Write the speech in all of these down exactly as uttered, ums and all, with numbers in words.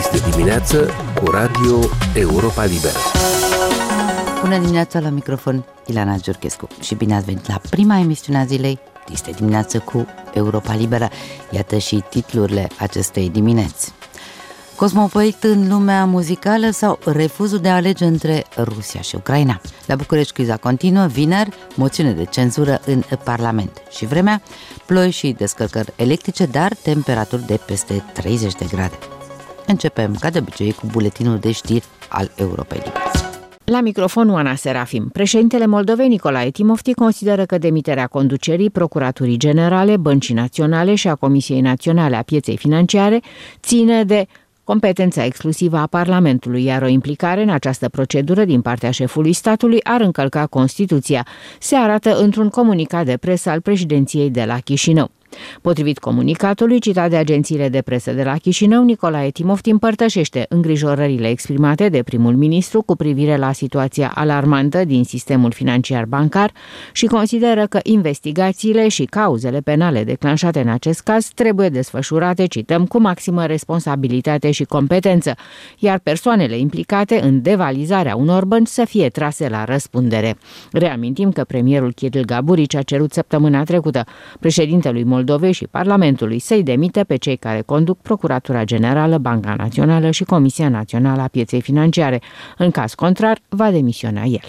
Este dimineață cu Radio Europa Liberă. Bună dimineața, la microfon Ileana Giurchescu și bine ați venit la prima emisiune a zilei. Este dimineață cu Europa Liberă. Iată și titlurile acestei dimineți. Cosmopolit în lumea muzicală sau refuzul de a alege între Rusia și Ucraina. La București criza continuă, vineri, moțiune de cenzură în Parlament. Și vremea, ploi și descărcări electrice, dar temperaturi de peste treizeci de grade. Începem, ca de obicei, cu buletinul de știri al Europei Libere. La microfon Oana Serafim. Președintele Moldovei Nicolae Timofti consideră că demiterea conducerii Procuraturii Generale, Băncii Naționale și a Comisiei Naționale a Pieței Financiare ține de competența exclusivă a Parlamentului, iar o implicare în această procedură din partea șefului statului ar încălca Constituția, se arată într-un comunicat de presă al președinției de la Chișinău. Potrivit comunicatului citat de agențiile de presă de la Chișinău, Nicolae Timofti împărtășește îngrijorările exprimate de primul ministru cu privire la situația alarmantă din sistemul financiar bancar și consideră că investigațiile și cauzele penale declanșate în acest caz trebuie desfășurate, cităm, cu maximă responsabilitate și competență, iar persoanele implicate în devalizarea unor bănci să fie trase la răspundere. Reamintim că premierul Kiril Gaburici a cerut săptămâna trecută președintelui Moldovei și Parlamentului să-i demite pe cei care conduc Procuratura Generală, Banca Națională și Comisia Națională a Pieței Financiare. În caz contrar, va demisiona el.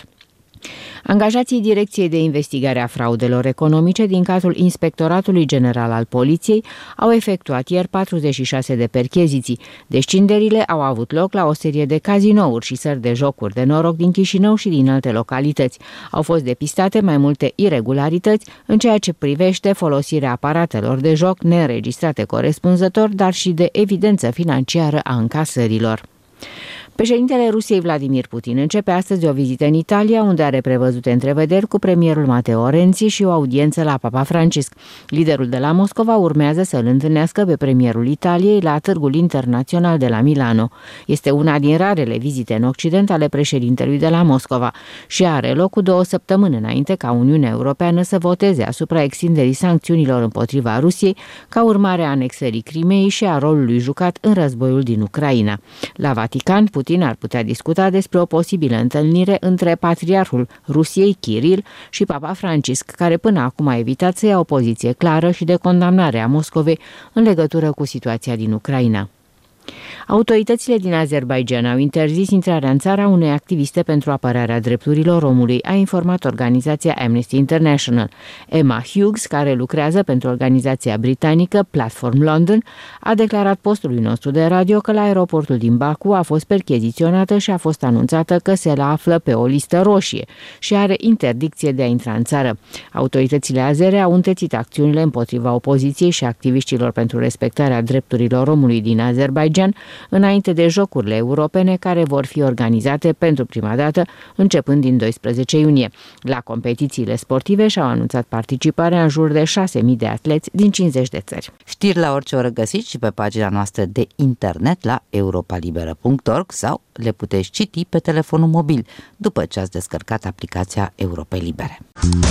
Angajații Direcției de Investigare a Fraudelor Economice din cadrul Inspectoratului General al Poliției au efectuat ieri patruzeci și șase de percheziții. Descinderile au avut loc la o serie de cazinouri și sări de jocuri de noroc din Chișinău și din alte localități. Au fost depistate mai multe iregularități în ceea ce privește folosirea aparatelor de joc neînregistrate corespunzător, dar și de evidență financiară a încasărilor. Președintele Rusiei Vladimir Putin începe astăzi o vizită în Italia, unde are prevăzute întrevederi cu premierul Matteo Renzi și o audiență la Papa Francisc. Liderul de la Moscova urmează să îl întâlnească pe premierul Italiei la Târgul Internațional de la Milano. Este una din rarele vizite în Occident ale președintelui de la Moscova și are loc cu două săptămâni înainte ca Uniunea Europeană să voteze asupra extinderii sancțiunilor împotriva Rusiei ca urmare a anexării Crimeei și a rolului jucat în războiul din Ucraina. La Vatican, Putin ar putea discuta despre o posibilă întâlnire între patriarhul Rusiei, Kiril, și Papa Francisc, care până acum a evitat să ia o poziție clară și de condamnare a Moscovei în legătură cu situația din Ucraina. Autoritățile din Azerbaidjan au interzis intrarea în țara unei activiste pentru apărarea drepturilor omului, a informat organizația Amnesty International. Emma Hughes, care lucrează pentru organizația britanică Platform London, a declarat postului nostru de radio că la aeroportul din Baku a fost percheziționată și a fost anunțată că se la află pe o listă roșie și are interdicție de a intra în țară. Autoritățile azere au întețit acțiunile împotriva opoziției și activiștilor pentru respectarea drepturilor omului din Azerbaidjan înainte de Jocurile Europene, care vor fi organizate pentru prima dată începând din doisprezece iunie. La competițiile sportive și-au anunțat participarea în jur de șase mii de atleți din cincizeci de țări. Știri la orice oră găsiți și pe pagina noastră de internet la europa liberă punct org sau le puteți citi pe telefonul mobil după ce ați descărcat aplicația Europei Libere.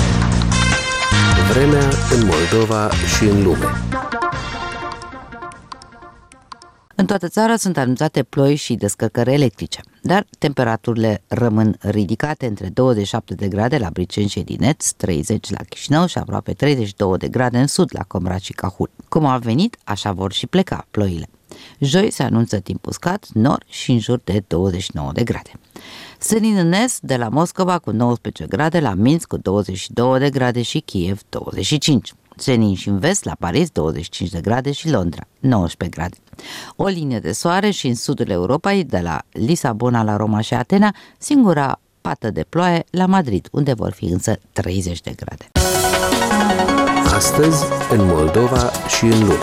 Vremea în Moldova și în lume. În toată țara sunt anunțate ploi și descărcări electrice, dar temperaturile rămân ridicate între douăzeci și șapte de grade la Briceni și Edineț, treizeci la Chișinău și aproape treizeci și două de grade în sud la Comrat și Cahul. Cum au venit, așa vor și pleca ploile. Joi se anunță timp uscat, nor și în jur de douăzeci și nouă de grade. Senin în est, de la Moscova cu nouăsprezece grade, la Minsk cu douăzeci și două de grade și Kiev douăzeci și cinci. Senin și în vest, la Paris douăzeci și cinci de grade și Londra nouăsprezece grade. O linie de soare și în sudul Europei, de la Lisabona la Roma și Atena, singura pată de ploaie la Madrid, unde vor fi însă treizeci de grade. Astăzi, în Moldova și în lume.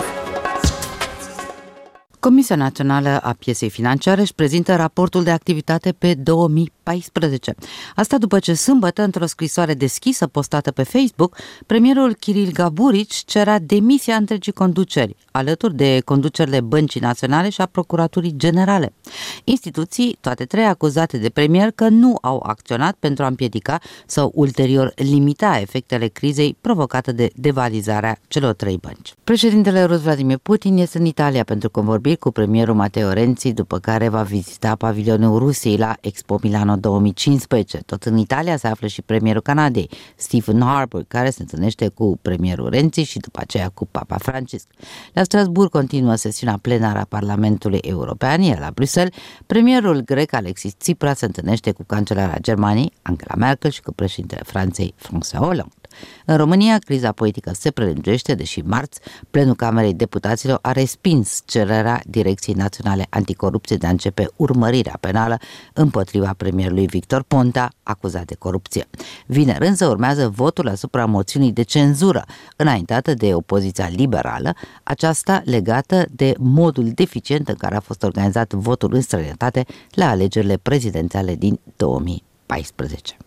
Comisia Națională a Pieței Financiare își prezintă raportul de activitate pe două mii paisprezece. Asta după ce sâmbătă, într-o scrisoare deschisă postată pe Facebook, premierul Kiril Gaburici cerea demisia întregii conduceri, alături de conducerile Băncii Naționale și a Procuraturii Generale. Instituții, toate trei acuzate de premier, că nu au acționat pentru a împiedica sau ulterior limita efectele crizei provocate de devalizarea celor trei bănci. Președintele rus Vladimir Putin este în Italia pentru convorbiri cu premierul Matteo Renzi, după care va vizita pavilionul Rusiei la Expo Milano două mii cincisprezece. Tot în Italia se află și premierul Canadei, Stephen Harper, care se întâlnește cu premierul Renzi și după aceea cu Papa Francisc. La Strasbourg continuă sesiunea plenară a Parlamentului European, iar la Bruxelles, premierul grec Alexis Tsipras se întâlnește cu cancelara Germaniei, Angela Merkel, și cu președintele Franței, François Hollande. În România, criza politică se prelungește, deși marți, plenul Camerei Deputaților a respins cererea Direcției Naționale Anticorupție de a începe urmărirea penală împotriva premierului Victor Ponta, acuzat de corupție. Vineri însă urmează votul asupra moțiunii de cenzură înaintată de opoziția liberală, aceasta legată de modul deficient în care a fost organizat votul în străinătate la alegerile prezidențiale din două mii paisprezece.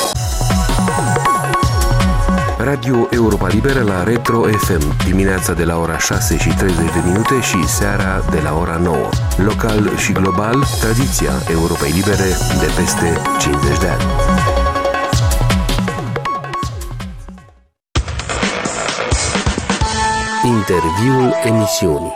Radio Europa Liberă la Retro F M, dimineața de la ora șase și treizeci de minute și seara de la ora nouă. Local și global, tradiția Europei Libere de peste cincizeci de ani. Interviul emisiunii.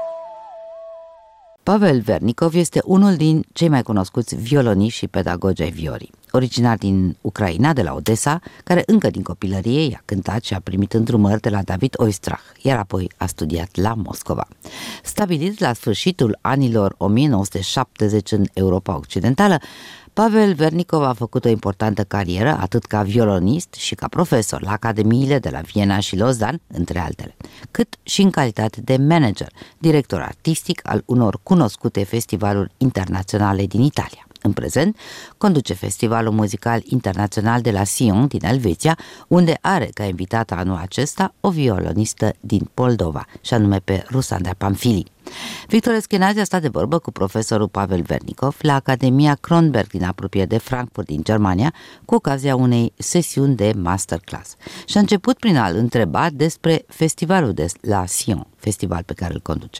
Pavel Vernikov este unul din cei mai cunoscuți violoniști și pedagogi ai viorii. Originar din Ucraina, de la Odessa, care încă din copilărie i-a cântat și a primit îndrumări de la David Oistrach, iar apoi a studiat la Moscova. Stabilit la sfârșitul anilor o mie nouă sute șaptezeci în Europa Occidentală, Pavel Vernikov a făcut o importantă carieră atât ca violonist și ca profesor la academiile de la Viena și Lausanne, între altele, cât și în calitate de manager, director artistic al unor cunoscute festivaluri internaționale din Italia. În prezent, conduce Festivalul Muzical Internațional de la Sion din Elveția, unde are ca invitată anul acesta o violonistă din Moldova, și anume pe Rusanda Pamfili. Victor Eschenazi a stat de vorbă cu profesorul Pavel Vernikov la Academia Kronberg din apropiere de Frankfurt din Germania, cu ocazia unei sesiuni de masterclass. Și a început prin a-l întreba despre festivalul de la Sion, festival pe care îl conduce.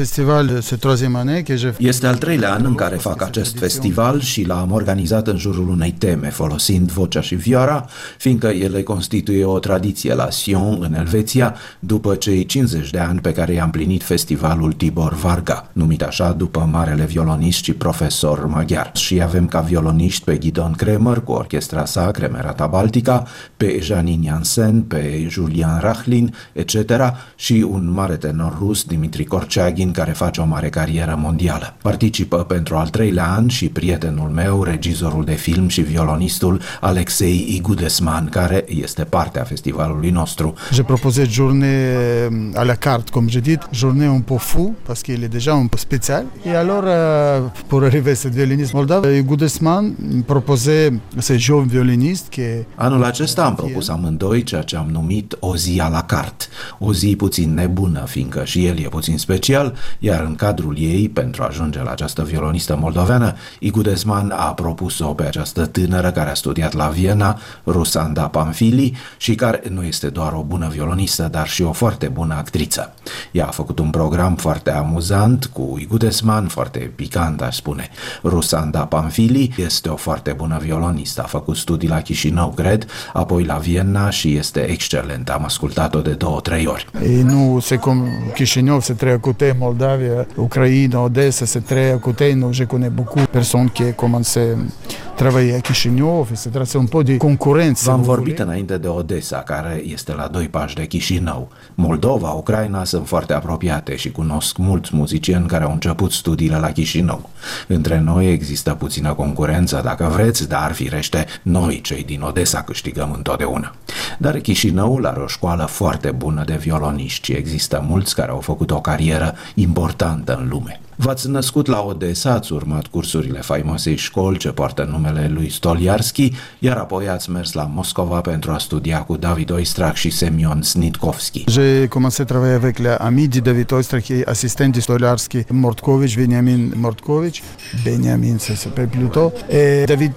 Este al treilea an în care fac acest festival și l-am organizat în jurul unei teme, folosind vocea și vioara, fiindcă ele constituie o tradiție la Sion, în Elveția, după cei cincizeci de ani pe care i-a împlinit festivalul Tibor Varga, numit așa după marele violonist și profesor maghiar. Și avem ca violoniști pe Gidon Kremer cu orchestra sa, Kremerata Baltica, pe Janine Jansen, pe Julian Rachlin, et cetera, și un mare tenor rus, Dimitri Korchagin, care face o mare carieră mondială. Participă pentru al treilea an și prietenul meu, regizorul de film și violonistul Alexei Igudesman, care este parte a festivalului nostru. Je proposé journée à la carte, comme je dis, journée un peu fou, parce qu'il est déjà un peu spécial. Et alors, euh, pour arriver à ce violoniste moldave, Igudesman proposait ce jeune violoniste qui... Anul acesta am propus amândoi ceea ce am numit o zi à la carte, o zi puțin nebună, fiindcă și el e puțin special, iar în cadrul ei, pentru a ajunge la această violonistă moldoveană, Igudesman a propus-o pe această tânără care a studiat la Viena, Rusanda Pamfili, și care nu este doar o bună violonistă, dar și o foarte bună actriță. Ea a făcut un program foarte amuzant cu Igudesman, foarte picant, aș spune. Rusanda Pamfili este o foarte bună violonistă, a făcut studii la Chișinău, cred, apoi la Viena și este excelentă. Am ascultat-o de două, trei ori. Et nous, c'est comme Chișinău, c'est très à côté, Moldavia, Ucraina, Odessa, c'est très à côté. Nous, je connais beaucoup de personnes qui ont commencé à travailler à Chișinău, et cetera. C'est un peu de concurență. V-am vorbit înainte de Odessa, care este la doi pași de Chișinău. Moldova, Ucraina sunt foarte apropiate și cunosc mulți muzicieni care au început studiile la Chișinău. Între noi există puțină concurență, dacă vreți, dar firește, noi, cei din Odessa, câștigăm întotdeauna. Dar Chișinăul are o școală foarte bună de violoniști și există mulți care au făcut o carieră importantă în lume. V-ați născut la Odessa, ați urmat cursurile faimoasei școli ce poartă numele lui Stoliarski, iar apoi ați mers la Moscova pentru a studia cu David Oistrakh și Semyon Snitkovski. J'ai commencé à travailler avec les amis de David Oistrakh et assistant de Stoliarski, Mortkovich, Benjamin Mortkovich, Benjamin ça s'appelle plutôt, et David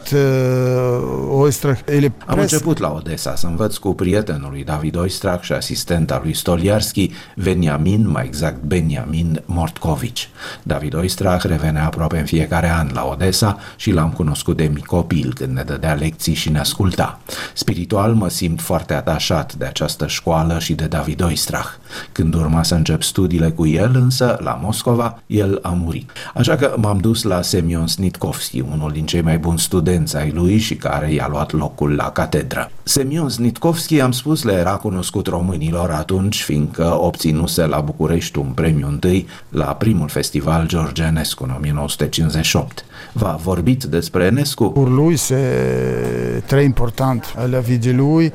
uh, Oistrakh. Am început la Odessa să învăț cu prietenul lui David Oistrakh și asistenta lui Stoliarski, Benjamin, mai exact Benjamin Mortkovich. David Oistrakh revenea aproape în fiecare an la Odessa și l-am cunoscut de mic copil când ne dădea lecții și ne asculta. Spiritual mă simt foarte atașat de această școală și de David Oistrakh. Când urma să încep studiile cu el, însă, la Moscova, el a murit. Așa că m-am dus la Semyon Snitkovski, unul din cei mai buni studenți ai lui și care i-a luat locul la catedră. Semyon Snitkovski, am spus, le era cunoscut românilor atunci, fiindcă obținuse la București un premiu întâi la primul festival George Enescu în o mie nouă sute cincizeci și opt. V-a vorbit despre Enescu? Pour lui, c'est très important à la vie de lui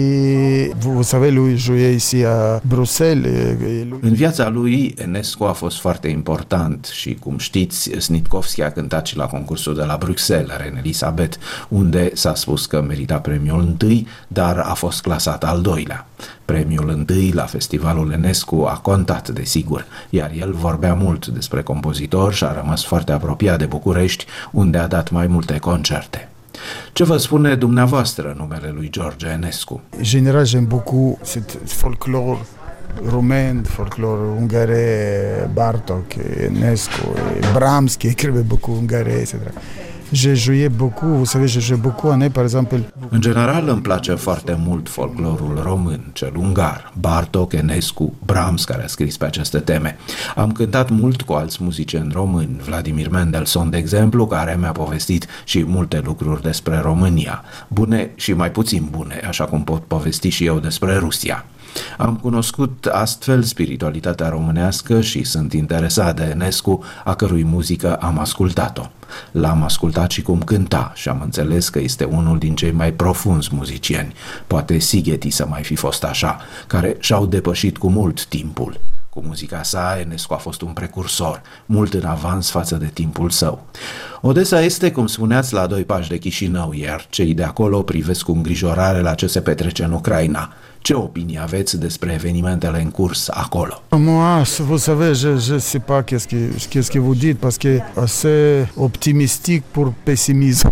et vous savez, lui jouait ici à Bruxelles. În viața lui, Enescu a fost foarte important și, cum știți, Snitkovski a cântat și la concursul de la Bruxelles, Reine Elisabeth, unde s-a spus că merita premiul întâi, dar a fost clasat al doilea. Premiul întâi la festivalul Enescu a contat, desigur, iar el vorbea mult despre compozitor și a rămas foarte apropiat de București, unde a dat mai multe concerte. Ce vă spune dumneavoastră numele lui George Enescu? General, j'aime beaucoup cet folklore roumain, folklore ungarais, Bartók, Enescu, Brahms, qui écrivait beaucoup ungarais, et cetera. J'ai joué beaucoup, vous savez, j'ai joué beaucoup en par exemple. În general îmi place foarte mult folclorul român, cel ungar, Bartók, Enescu, Brahms, care a scris pe aceste teme. Am cântat mult cu alți muzicieni români, Vladimir Mendelssohn, de exemplu, care mi-a povestit și multe lucruri despre România, bune și mai puțin bune, așa cum pot povesti și eu despre Rusia. Am cunoscut astfel spiritualitatea românească și sunt interesat de Enescu, a cărui muzică am ascultat-o. L-am ascultat și cum cânta și am înțeles că este unul din cei mai profunzi muzicieni, poate Sigeti să mai fi fost așa, care și-au depășit cu mult timpul. Cu muzica sa, Enescu a fost un precursor, mult în avans față de timpul său. Odessa este, cum spuneați, la doi pași de Chișinău, iar cei de acolo privesc cu îngrijorare la ce se petrece în Ucraina. Ce opinie aveți despre evenimentele în curs acolo? Moi, vous savez, je je sais pas qu'est-ce que qu'est-ce que vous dites parce que assez optimistique pour pessimisme.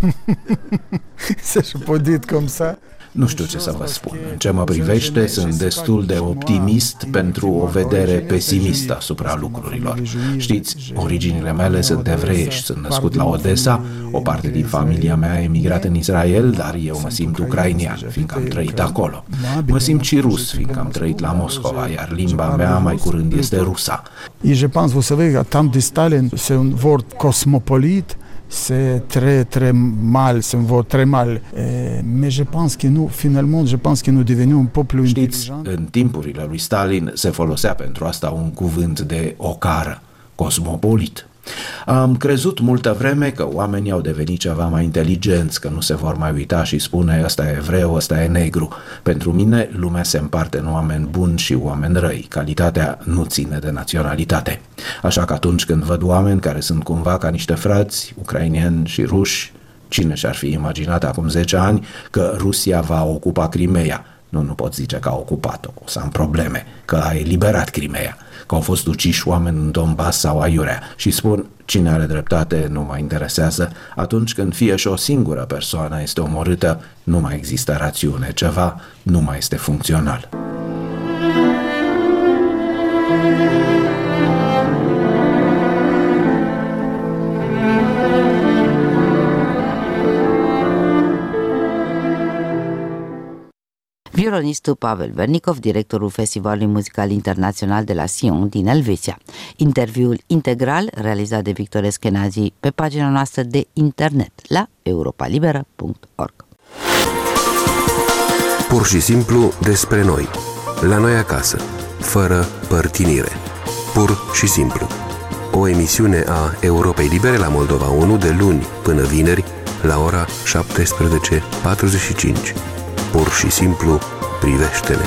C'est je peux dire comme ça. Nu știu ce să vă spun. În ce mă privește, sunt destul de optimist pentru o vedere pesimistă asupra lucrurilor. Știți, originile mele sunt evreiești, sunt născut la Odessa, o parte din familia mea a emigrat în Israel, dar eu mă simt ucrainian, fiindcă am trăit acolo. Mă simt și rus, fiindcă am trăit la Moscova, iar limba mea mai curând este rusa. Et je pense, vous savez, à temps de Stalin, c'est un word cosmopolite. C'est très très mal, c'est un vot très mal. Et, mais je pense que nous, finalement, je pense que nous devenons un peuple intelligent. În timpurile lui Stalin se folosea pentru asta un cuvânt de ocară, cosmopolit. Am crezut multă vreme că oamenii au devenit ceva mai inteligenți, că nu se vor mai uita și spune ăsta e evreu, ăsta e negru. Pentru mine, lumea se împarte în oameni buni și oameni răi. Calitatea nu ține de naționalitate. Așa că atunci când văd oameni care sunt cumva ca niște frați, ucrainieni și ruși, cine și-ar fi imaginat acum zece ani că Rusia va ocupa Crimeea? Nu, nu pot zice că a ocupat-o, o să am probleme, că a eliberat Crimeea, că au fost uciși oameni în Donbass sau aiurea și spun, cine are dreptate nu mă interesează, atunci când fie și o singură persoană este omorâtă, nu mai există rațiune, ceva nu mai este funcțional. Violonistul Pavel Vernikov, directorul Festivalului Muzical Internațional de la Sion din Elveția. Interviul integral realizat de Victor Eskenazi pe pagina noastră de internet la europa liberă punct org. Pur și simplu despre noi, la noi acasă, fără părtinire. Pur și simplu. O emisiune a Europei Libere la Moldova unu de luni până vineri la ora șaptesprezece patruzeci și cinci. Pur și simplu, privește-ne!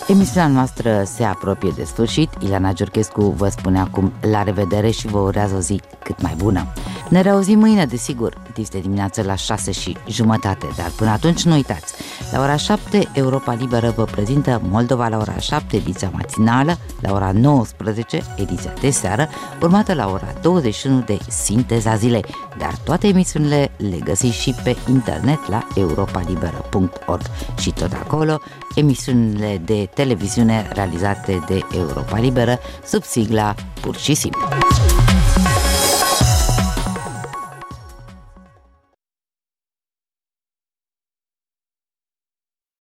Emisiunea noastră se apropie de sfârșit. Ileana Giurchescu vă spune acum la revedere și vă urează o zi cât mai bună. Ne reauzim mâine, desigur, este dimineață la șase și jumătate, dar până atunci nu uitați. La ora șapte, Europa Liberă vă prezintă Moldova la ora șapte, ediția matinală, la ora nouăsprezece, ediția de seară, urmată la ora douăzeci și unu de Sinteza Zilei. Dar toate emisiunile le găsiți și pe internet la europa liberă punct org și tot acolo emisiunile de televiziune realizate de Europa Liberă sub sigla Pur și Simplu.